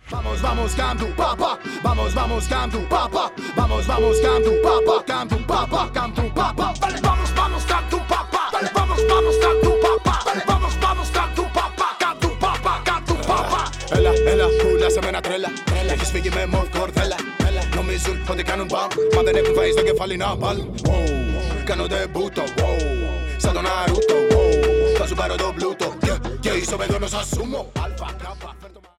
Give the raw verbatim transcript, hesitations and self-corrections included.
Vamos, vamos, cam tu papa. Vamos, vamos, cam tu papa. Vamos, vamos, cam tu papa. Cam tu papa, cam tu papa. Vale, vamos, vamos, cam tu papa. Vale, vamos, vamos, cam tu papa. Vale, vamos, vamos, cam tu papa. Cam tu papa, cam tu papa. Έλα, έλα, πουλά σε μένα τρέλα. Έχεις φύγει με μοβ κορδέλα. Νομίζουν ότι κάνουν μπαμ. Μα δεν έχουν φάει στο κεφάλι να μπαλ. Κάνω ντεμπούτο. Σαν τον Ναρούτο. Θα σου πάρω το πλούτο. Και είσαι ο παιδόνος ασούμω. Αλφα, κάπα.